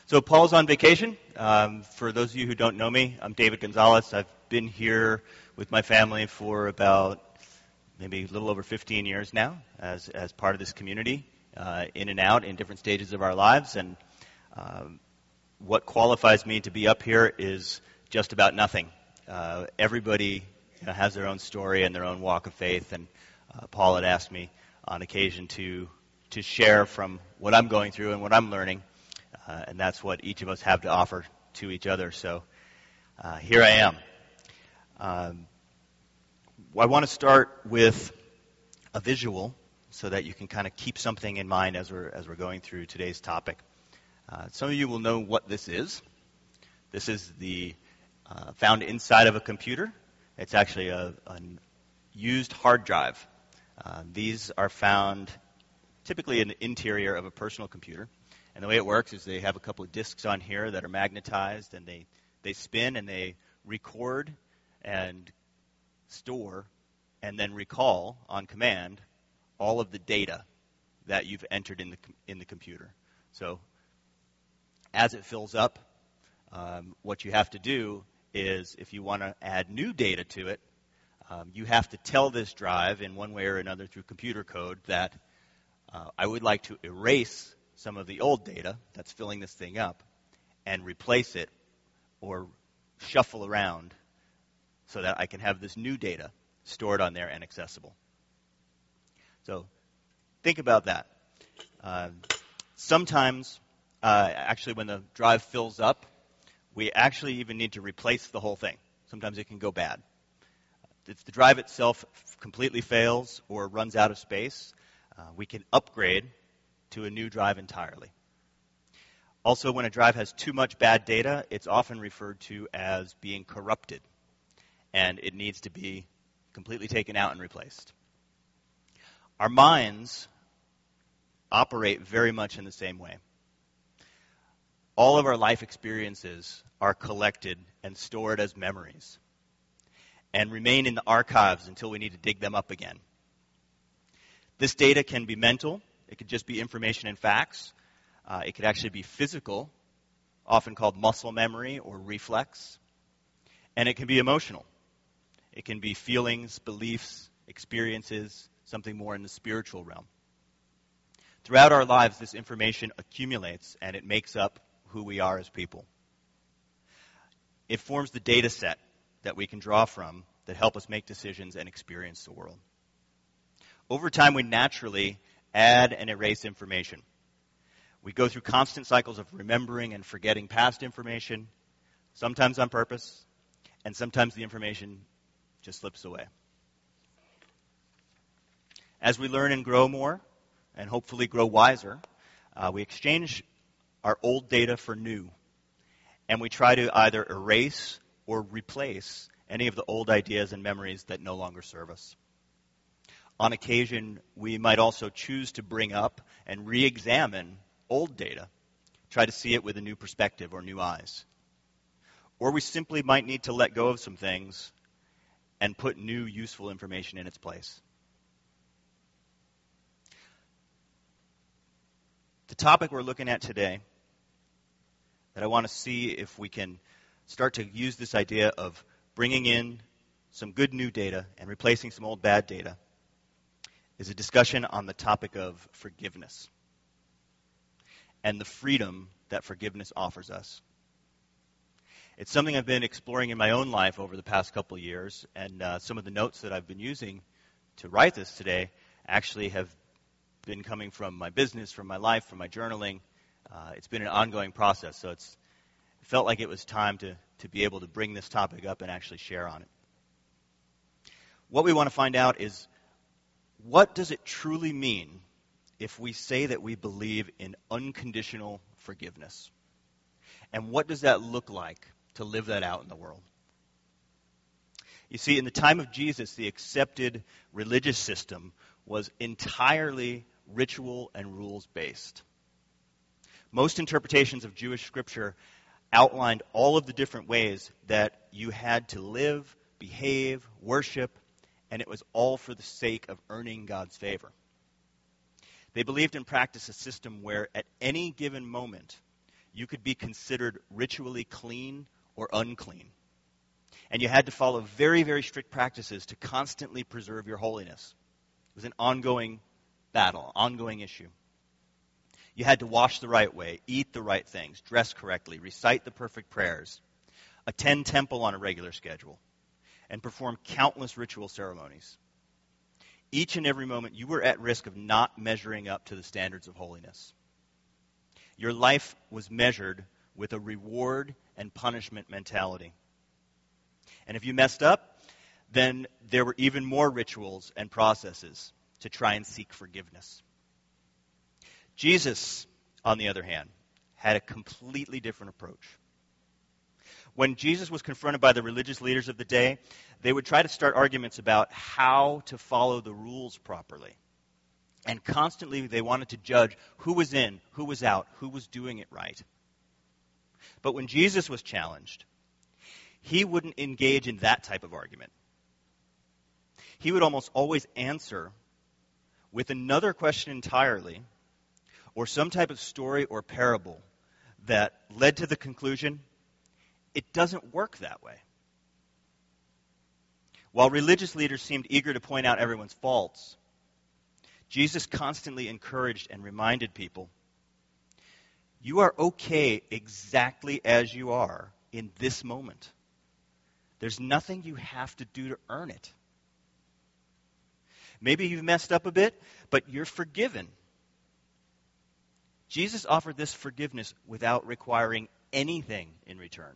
So Paul's on vacation. For those of you who don't know me, I'm David Gonzalez. I've been here with my family for about maybe a little over 15 years now as part of this community, in and out in different stages of our lives. And what qualifies me to be up here is just about nothing. Everybody has their own story and their own walk of faith, and Paul had asked me on occasion to share from what I'm going through and what I'm learning. And that's what each of us have to offer to each other. So here I am. I want to start with a visual so that you can kind of keep something in mind as we're going through today's topic. Some of you will know what this is. This is the found inside of a computer. It's actually a used hard drive. These are found typically in the interior of a personal computer. And the way it works is they have a couple of discs on here that are magnetized, and they spin and they record and store and then recall on command all of the data that you've entered in the computer. So as it fills up, what you have to do is, if you want to add new data to it, you have to tell this drive in one way or another through computer code that I would like to erase some of the old data that's filling this thing up and replace it or shuffle around so that I can have this new data stored on there and accessible. So think about that. Sometimes, actually, when the drive fills up, we actually even need to replace the whole thing. Sometimes it can go bad. If the drive itself completely fails or runs out of space, we can upgrade to a new drive entirely. Also, when a drive has too much bad data, it's often referred to as being corrupted, and it needs to be completely taken out and replaced. Our minds operate very much in the same way. All of our life experiences are collected and stored as memories and remain in the archives until we need to dig them up again. This data can be mental. It could just be information and facts. It could actually be physical, often called muscle memory or reflex. And it can be emotional. It can be feelings, beliefs, experiences, something more in the spiritual realm. Throughout our lives, this information accumulates, and it makes up who we are as people. It forms the data set that we can draw from that help us make decisions and experience the world. Over time, we naturally add and erase information. We go through constant cycles of remembering and forgetting past information, sometimes on purpose, and sometimes the information just slips away. As we learn and grow more, and hopefully grow wiser, we exchange our old data for new, and we try to either erase or replace any of the old ideas and memories that no longer serve us. On occasion, we might also choose to bring up and re-examine old data, try to see it with a new perspective or new eyes. Or we simply might need to let go of some things and put new useful information in its place. The topic we're looking at today, that I want to see if we can start to use this idea of bringing in some good new data and replacing some old bad data, is a discussion on the topic of forgiveness and the freedom that forgiveness offers us. It's something I've been exploring in my own life over the past couple of years, and some of the notes that I've been using to write this today actually have been coming from my business, from my life, from my journaling. It's been an ongoing process, so it felt like it was time to be able to bring this topic up and actually share on it. What we want to find out is, what does it truly mean if we say that we believe in unconditional forgiveness? And what does that look like to live that out in the world? You see, in the time of Jesus, the accepted religious system was entirely ritual and rules-based. Most interpretations of Jewish scripture outlined all of the different ways that you had to live, behave, worship, and it was all for the sake of earning God's favor. They believed and practiced a system where at any given moment, you could be considered ritually clean or unclean. And you had to follow very, very strict practices to constantly preserve your holiness. It was an ongoing battle, ongoing issue. You had to wash the right way, eat the right things, dress correctly, recite the perfect prayers, attend temple on a regular schedule, and perform countless ritual ceremonies. Each and every moment, you were at risk of not measuring up to the standards of holiness. Your life was measured with a reward and punishment mentality. And if you messed up, then there were even more rituals and processes to try and seek forgiveness. Jesus, on the other hand, had a completely different approach. When Jesus was confronted by the religious leaders of the day, they would try to start arguments about how to follow the rules properly. And constantly they wanted to judge who was in, who was out, who was doing it right. But when Jesus was challenged, he wouldn't engage in that type of argument. He would almost always answer with another question entirely, or some type of story or parable that led to the conclusion, it doesn't work that way. While religious leaders seemed eager to point out everyone's faults, Jesus constantly encouraged and reminded people, you are okay exactly as you are in this moment. There's nothing you have to do to earn it. Maybe you've messed up a bit, but you're forgiven. Jesus offered this forgiveness without requiring anything in return.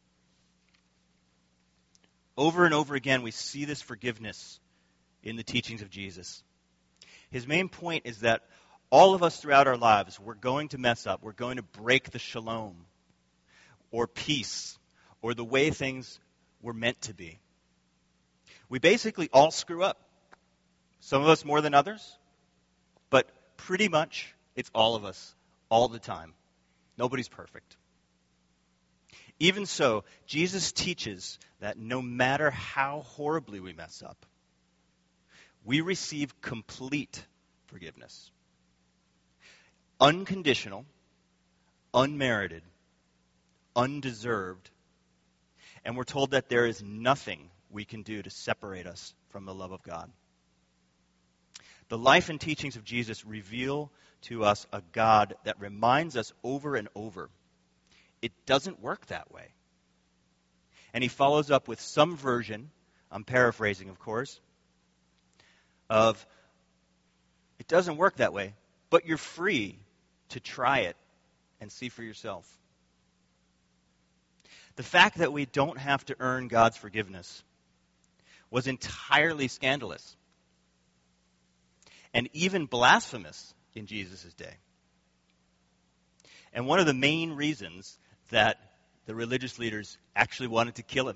Over and over again, we see this forgiveness in the teachings of Jesus. His main point is that all of us throughout our lives, we're going to mess up. We're going to break the shalom or peace or the way things were meant to be. We basically all screw up. Some of us more than others, but pretty much it's all of us all the time. Nobody's perfect. Even so, Jesus teaches that no matter how horribly we mess up, we receive complete forgiveness. Unconditional, unmerited, undeserved, and we're told that there is nothing we can do to separate us from the love of God. The life and teachings of Jesus reveal to us a God that reminds us over and over, it doesn't work that way. And he follows up with some version, I'm paraphrasing of course, of it doesn't work that way, but you're free to try it and see for yourself. The fact that we don't have to earn God's forgiveness was entirely scandalous and even blasphemous in Jesus' day. And one of the main reasons that the religious leaders actually wanted to kill him.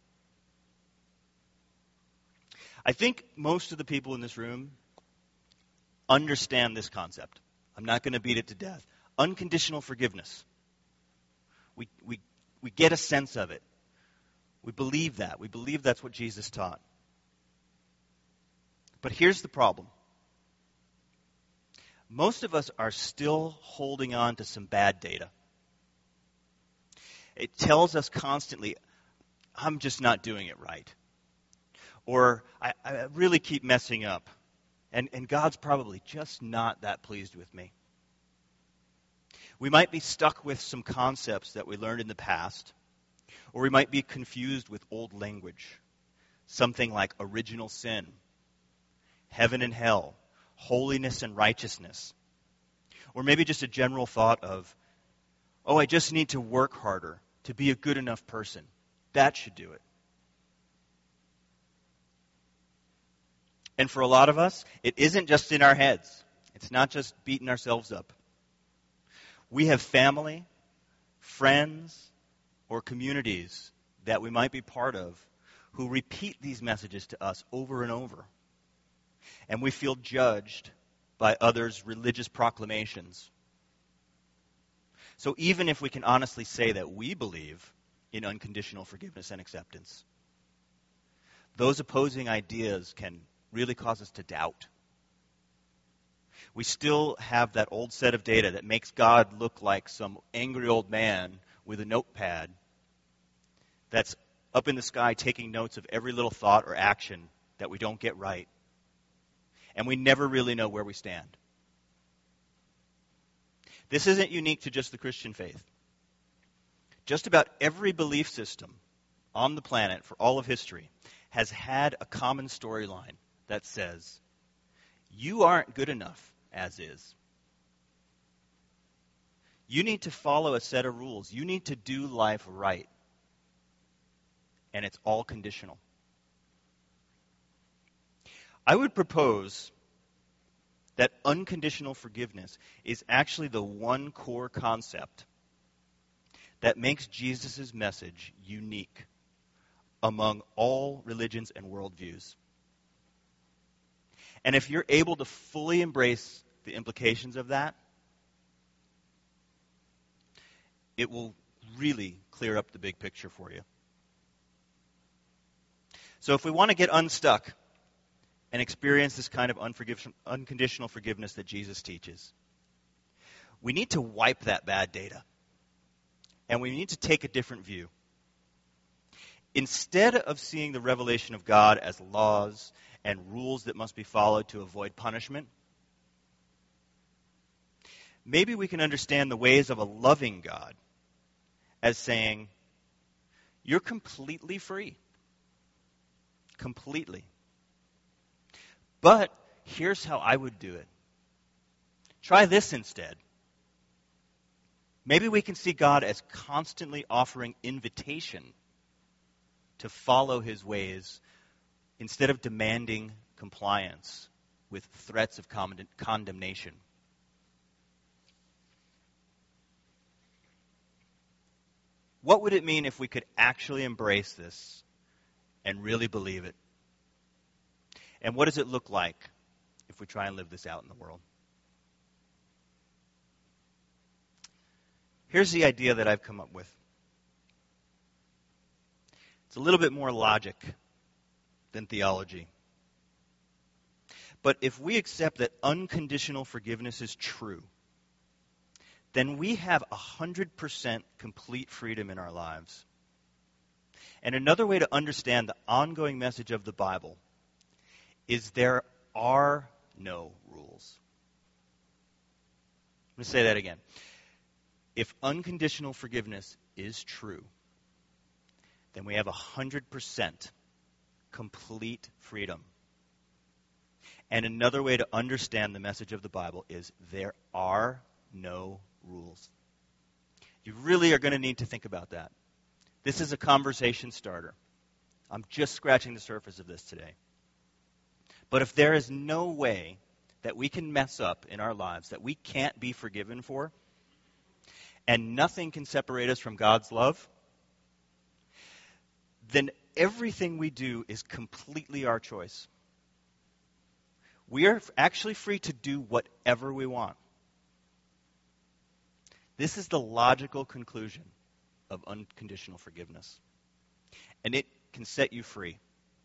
I think most of the people in this room understand this concept. I'm not going to beat it to death. Unconditional forgiveness. We get a sense of it. We believe that. We believe that's what Jesus taught. But here's the problem. Most of us are still holding on to some bad data. It tells us constantly, I'm just not doing it right. Or I really keep messing up. And God's probably just not that pleased with me. We might be stuck with some concepts that we learned in the past. Or we might be confused with old language. Something like original sin, heaven and hell, holiness and righteousness. Or maybe just a general thought of, oh, I just need to work harder to be a good enough person. That should do it. And for a lot of us, it isn't just in our heads. It's not just beating ourselves up. We have family, friends, or communities that we might be part of who repeat these messages to us over and over. And we feel judged by others' religious proclamations. So even if we can honestly say that we believe in unconditional forgiveness and acceptance, those opposing ideas can really cause us to doubt. We still have that old set of data that makes God look like some angry old man with a notepad that's up in the sky taking notes of every little thought or action that we don't get right. And we never really know where we stand. This isn't unique to just the Christian faith. Just about every belief system on the planet for all of history has had a common storyline that says, you aren't good enough as is. You need to follow a set of rules. You need to do life right. And it's all conditional. I would propose that unconditional forgiveness is actually the one core concept that makes Jesus' message unique among all religions and worldviews. And if you're able to fully embrace the implications of that, it will really clear up the big picture for you. So if we want to get unstuck and experience this kind of unconditional forgiveness that Jesus teaches, we need to wipe that bad data. And we need to take a different view. Instead of seeing the revelation of God as laws and rules that must be followed to avoid punishment, maybe we can understand the ways of a loving God as saying, you're completely free. Completely. But here's how I would do it. Try this instead. Maybe we can see God as constantly offering invitation to follow his ways instead of demanding compliance with threats of condemnation. What would it mean if we could actually embrace this and really believe it? And what does it look like if we try and live this out in the world? Here's the idea that I've come up with. It's a little bit more logic than theology. But if we accept that unconditional forgiveness is true, then we have 100% complete freedom in our lives. And another way to understand the ongoing message of the Bible is there are no rules. I'm going to say that again. If unconditional forgiveness is true, then we have 100% complete freedom. And another way to understand the message of the Bible is there are no rules. You really are going to need to think about that. This is a conversation starter. I'm just scratching the surface of this today. But if there is no way that we can mess up in our lives, that we can't be forgiven for, and nothing can separate us from God's love, then everything we do is completely our choice. We are actually free to do whatever we want. This is the logical conclusion of unconditional forgiveness. And it can set you free.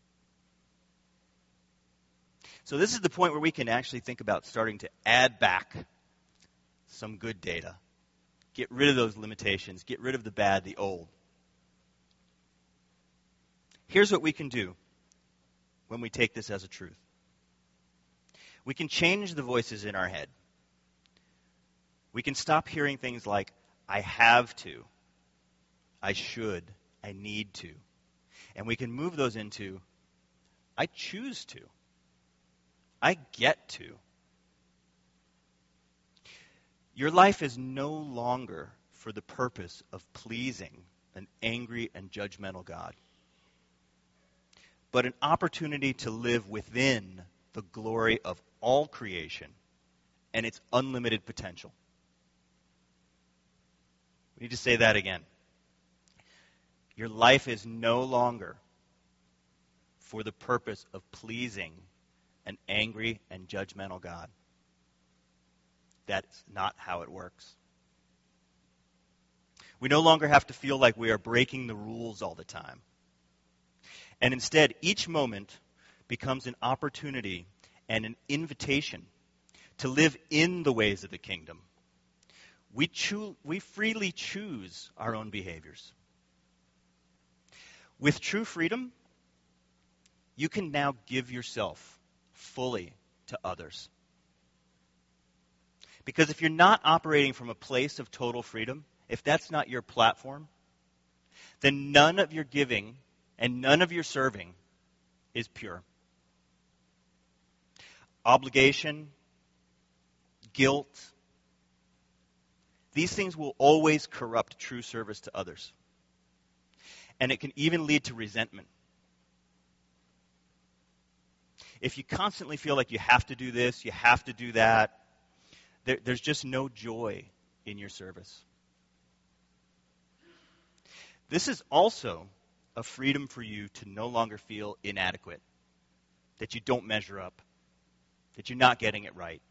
So this is the point where we can actually think about starting to add back some good data. Get rid of those limitations. Get rid of the bad, the old. Here's what we can do when we take this as a truth. We can change the voices in our head. We can stop hearing things like, I have to, I should, I need to. And we can move those into, I choose to, I get to. Your life is no longer for the purpose of pleasing an angry and judgmental God, but an opportunity to live within the glory of all creation and its unlimited potential. We need to say that again. Your life is no longer for the purpose of pleasing an angry and judgmental God. That's not how it works. We no longer have to feel like we are breaking the rules all the time. And instead, each moment becomes an opportunity and an invitation to live in the ways of the kingdom, we freely choose our own behaviors. With true freedom, you can now give yourself fully to others. Because if you're not operating from a place of total freedom, if that's not your platform, then none of your giving and none of your serving is pure. Obligation, guilt, these things will always corrupt true service to others. And it can even lead to resentment. If you constantly feel like you have to do this, you have to do that, there's just no joy in your service. This is also a freedom for you to no longer feel inadequate, that you don't measure up, that you're not getting it right.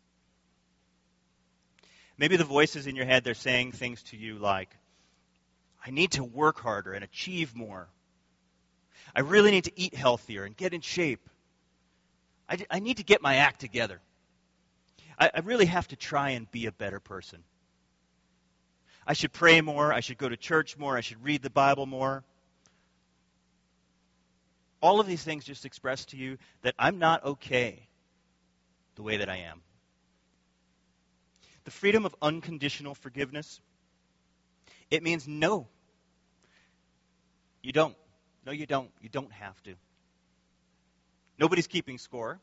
Maybe the voices in your head, they're saying things to you like, I need to work harder and achieve more. I really need to eat healthier and get in shape. I need to get my act together. I really have to try and be a better person. I should pray more. I should go to church more. I should read the Bible more. All of these things just express to you that I'm not okay the way that I am. The freedom of unconditional forgiveness, it means no. You don't. No, you don't. You don't have to. Nobody's keeping score.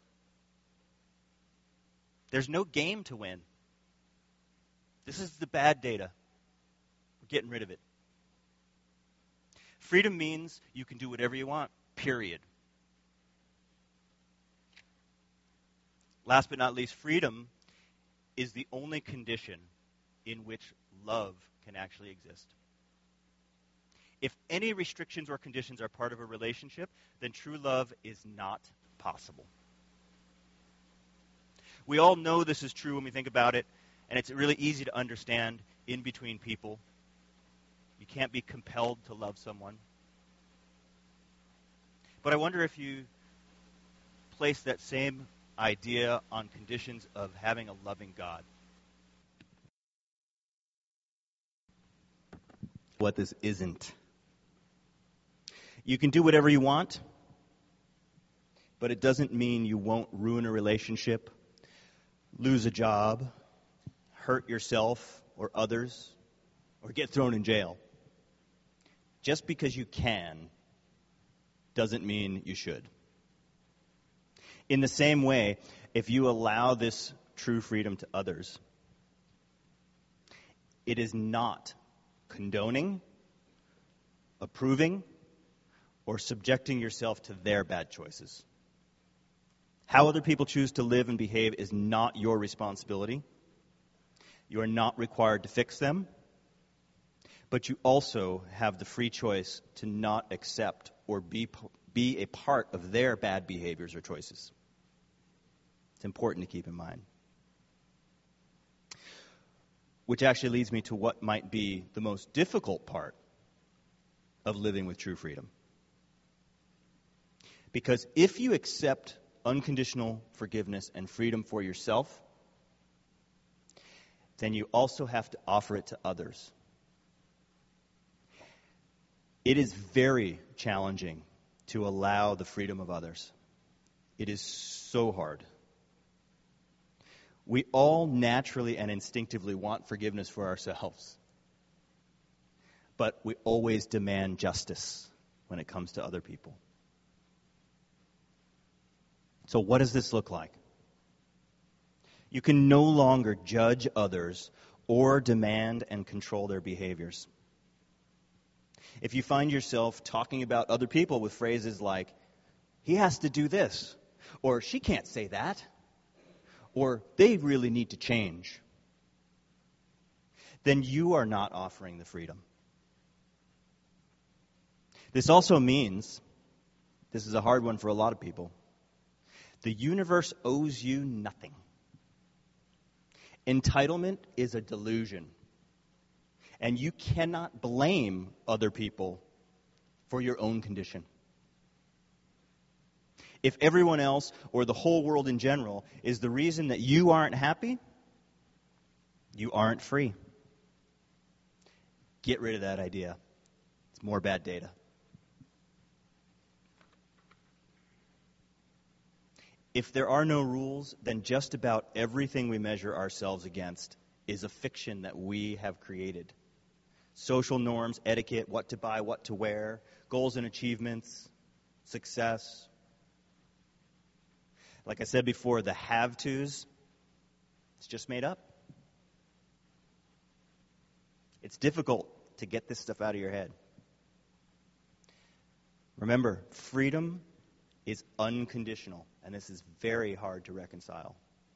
There's no game to win. This is the bad data. We're getting rid of it. Freedom means you can do whatever you want, period. Last but not least, freedom is the only condition in which love can actually exist. If any restrictions or conditions are part of a relationship, then true love is not possible. We all know this is true when we think about it, and it's really easy to understand in between people. You can't be compelled to love someone. But I wonder if you place that same idea on conditions of having a loving God. What this isn't. You can do whatever you want, but it doesn't mean you won't ruin a relationship, lose a job, hurt yourself or others, or get thrown in jail. Just because you can doesn't mean you should. In the same way, if you allow this true freedom to others, it is not condoning, approving, or subjecting yourself to their bad choices. How other people choose to live and behave is not your responsibility. You are not required to fix them, but you also have the free choice to not accept or be a part of their bad behaviors or choices. It's important to keep in mind. Which actually leads me to what might be the most difficult part of living with true freedom. Because if you accept unconditional forgiveness and freedom for yourself, then you also have to offer it to others. It is very challenging to allow the freedom of others. It is so hard. We all naturally and instinctively want forgiveness for ourselves. But we always demand justice when it comes to other people. So what does this look like? You can no longer judge others or demand and control their behaviors. If you find yourself talking about other people with phrases like, he has to do this, or she can't say that, or they really need to change, then you are not offering the freedom. This also means, this is a hard one for a lot of people, the universe owes you nothing. Entitlement is a delusion, and you cannot blame other people for your own condition. If everyone else or the whole world in general is the reason that you aren't happy, you aren't free. Get rid of that idea. It's more bad data. If there are no rules, then just about everything we measure ourselves against is a fiction that we have created. Social norms, etiquette, what to buy, what to wear, goals and achievements, success. Like I said before, the have-tos, it's just made up. It's difficult to get this stuff out of your head. Remember, freedom is unconditional, and this is very hard to reconcile.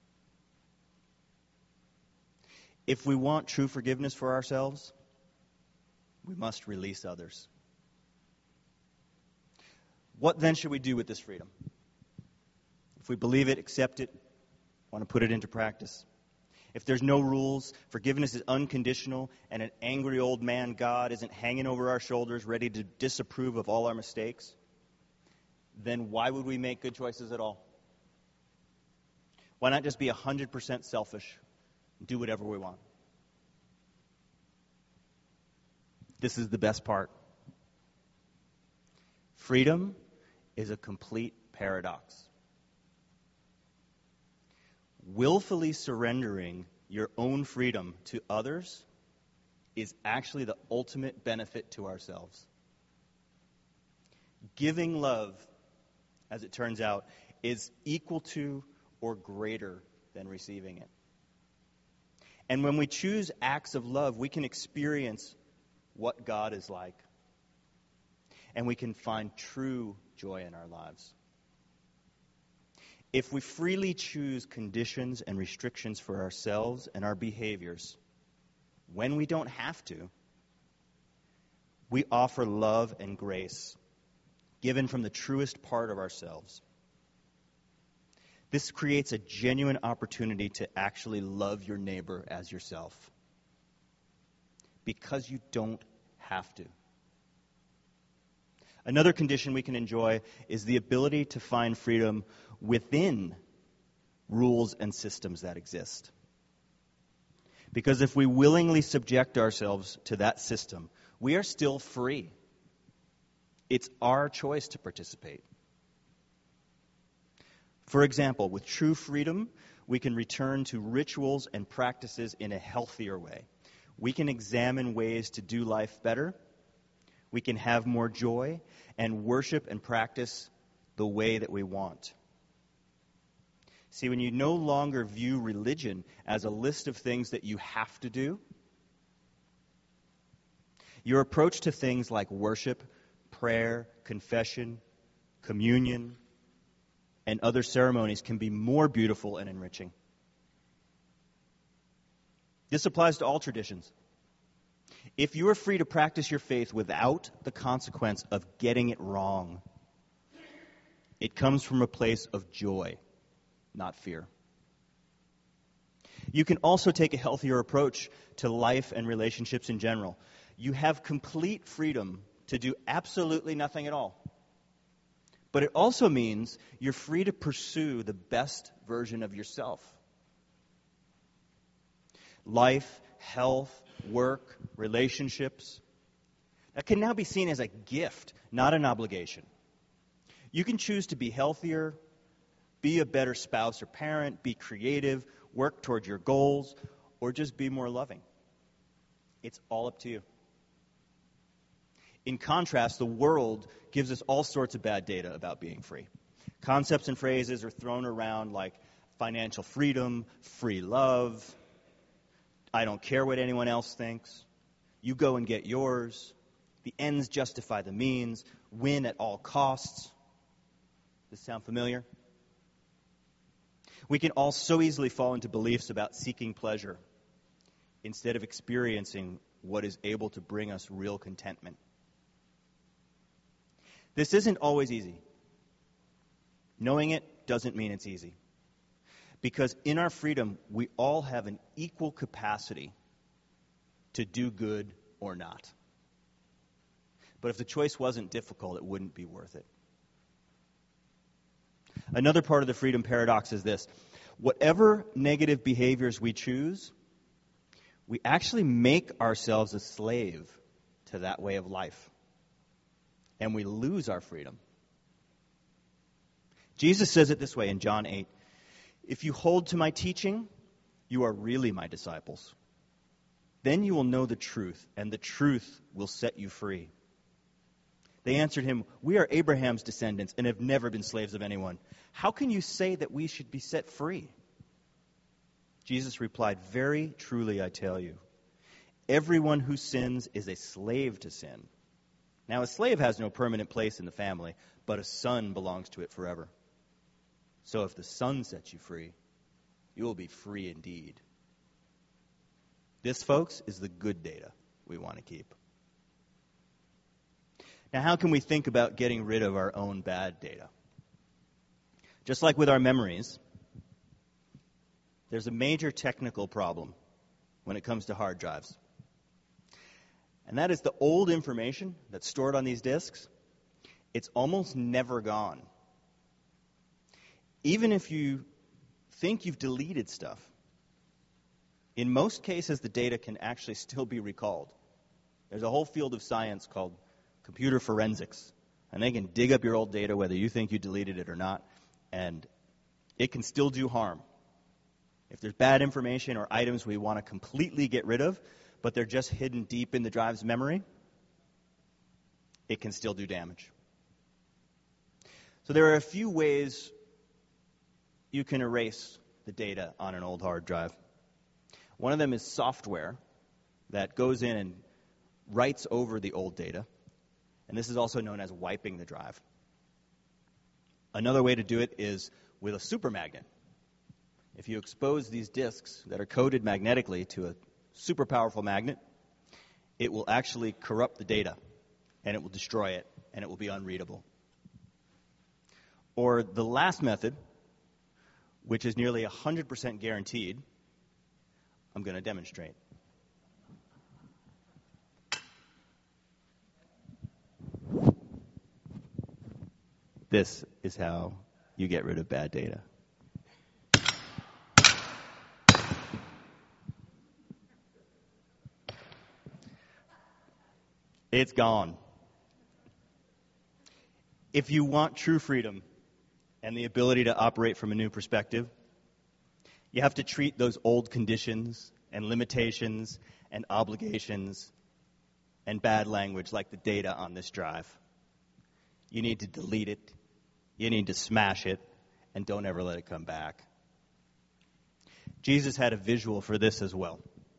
If we want true forgiveness for ourselves, we must release others. What then should we do with this freedom? If we believe it, accept it, want to put it into practice. If there's no rules, forgiveness is unconditional, and an angry old man God isn't hanging over our shoulders ready to disapprove of all our mistakes, then why would we make good choices at all? Why not just be 100% selfish and do whatever we want? This is the best part. Freedom is a complete paradox. Willfully surrendering your own freedom to others is actually the ultimate benefit to ourselves. Giving love, as it turns out, is equal to or greater than receiving it. And when we choose acts of love, we can experience what God is like. And we can find true joy in our lives. If we freely choose conditions and restrictions for ourselves and our behaviors, when we don't have to, we offer love and grace given from the truest part of ourselves. This creates a genuine opportunity to actually love your neighbor as yourself, because you don't have to. Another condition we can enjoy is the ability to find freedom within rules and systems that exist. Because if we willingly subject ourselves to that system, we are still free. It's our choice to participate. For example, with true freedom, we can return to rituals and practices in a healthier way. We can examine ways to do life better. We can have more joy and worship and practice the way that we want. See, when you no longer view religion as a list of things that you have to do, your approach to things like worship, prayer, confession, communion, and other ceremonies can be more beautiful and enriching. This applies to all traditions. If you are free to practice your faith without the consequence of getting it wrong, it comes from a place of joy, not fear. You can also take a healthier approach to life and relationships in general. You have complete freedom to do absolutely nothing at all. But it also means you're free to pursue the best version of yourself. Life, health, work, relationships, that can now be seen as a gift, not an obligation. You can choose to be healthier, be a better spouse or parent, be creative, work toward your goals, or just be more loving. It's all up to you. In contrast, the world gives us all sorts of bad data about being free. Concepts and phrases are thrown around like financial freedom, free love, I don't care what anyone else thinks, you go and get yours, the ends justify the means, win at all costs. Does this sound familiar? We can all so easily fall into beliefs about seeking pleasure instead of experiencing what is able to bring us real contentment. This isn't always easy. Knowing it doesn't mean it's easy. Because in our freedom, we all have an equal capacity to do good or not. But if the choice wasn't difficult, it wouldn't be worth it. Another part of the freedom paradox is this. Whatever negative behaviors we choose, we actually make ourselves a slave to that way of life. And we lose our freedom. Jesus says it this way in John 8. If you hold to my teaching, you are really my disciples. Then you will know the truth, and the truth will set you free. They answered him, we are Abraham's descendants and have never been slaves of anyone. How can you say that we should be set free? Jesus replied, very truly I tell you, everyone who sins is a slave to sin. Now a slave has no permanent place in the family, but a son belongs to it forever. So if the Son sets you free, you will be free indeed. This, folks, is the good data we want to keep. Now, how can we think about getting rid of our own bad data? Just like with our memories, there's a major technical problem when it comes to hard drives. And that is the old information that's stored on these disks, it's almost never gone. Even if you think you've deleted stuff, in most cases the data can actually still be recalled. There's a whole field of science called computer forensics, and they can dig up your old data whether you think you deleted it or not, and it can still do harm. If there's bad information or items we want to completely get rid of, but they're just hidden deep in the drive's memory, it can still do damage. So there are a few ways you can erase the data on an old hard drive. One of them is software that goes in and writes over the old data, and this is also known as wiping the drive. Another way to do it is with a supermagnet. If you expose these disks that are coded magnetically to a super powerful magnet, it will actually corrupt the data, and it will destroy it, and it will be unreadable. Or the last method, which is nearly 100% guaranteed, I'm going to demonstrate. This is how you get rid of bad data. It's gone. If you want true freedom and the ability to operate from a new perspective, you have to treat those old conditions and limitations and obligations and bad language like the data on this drive. You need to delete it, you need to smash it, and don't ever let it come back. Jesus had a visual for this as well.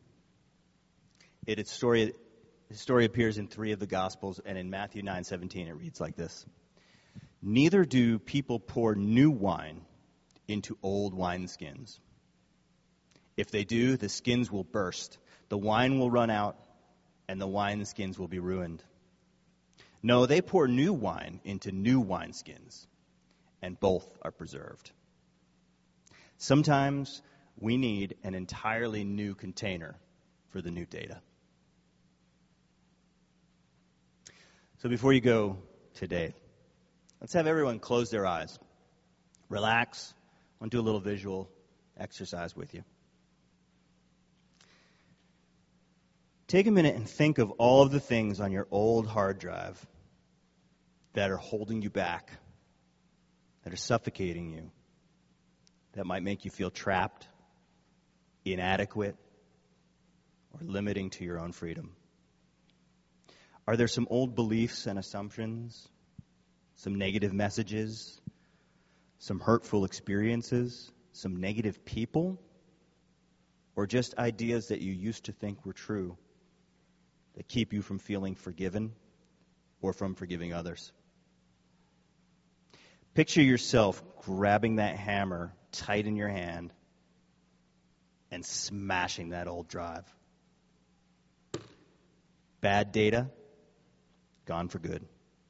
His story appears in 3 of the Gospels, and in Matthew 9:17 it reads like this. Neither do people pour new wine into old wineskins. If they do, the skins will burst, the wine will run out, and the wineskins will be ruined. No, they pour new wine into new wineskins, and both are preserved. Sometimes we need an entirely new container for the new data. So before you go today, let's have everyone close their eyes. Relax. I want to do a little visual exercise with you. Take a minute and think of all of the things on your old hard drive that are holding you back, that are suffocating you, that might make you feel trapped, inadequate, or limiting to your own freedom. Are there some old beliefs and assumptions, some negative messages, some hurtful experiences, some negative people, or just ideas that you used to think were true that keep you from feeling forgiven or from forgiving others? Picture yourself grabbing that hammer tight in your hand and smashing that old drive. Bad data, gone for good.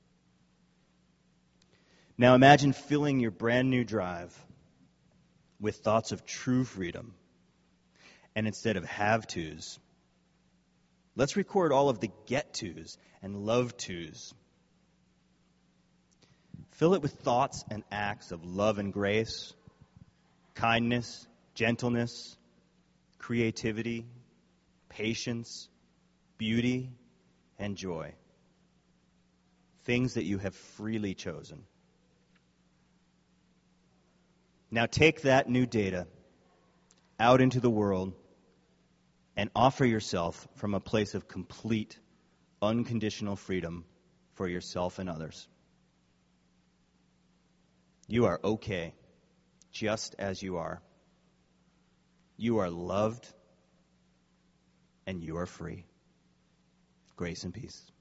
Now imagine filling your brand new drive with thoughts of true freedom. And instead of have-tos, let's record all of the get-tos and love-tos. Fill it with thoughts and acts of love and grace, kindness, gentleness, creativity, patience, beauty, and joy. Things that you have freely chosen. Now take that new data out into the world and offer yourself from a place of complete, unconditional freedom for yourself and others. You are okay, just as you are. You are loved, and you are free. Grace and peace.